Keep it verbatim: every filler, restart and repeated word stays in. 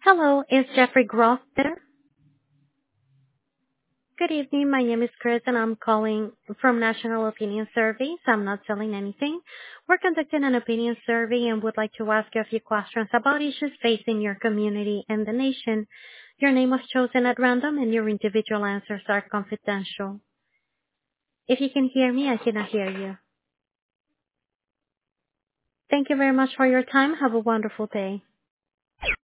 Hello, is Jeffrey Groff there? Good evening. My name is Chris, and I'm calling from National Opinion Surveys. I'm not selling anything. We're conducting an opinion survey and would like to ask you a few questions about issues facing your community and the nation. Your name was chosen at random, and your individual answers are confidential. If you can hear me, I cannot hear you. Thank you very much for your time. Have a wonderful day.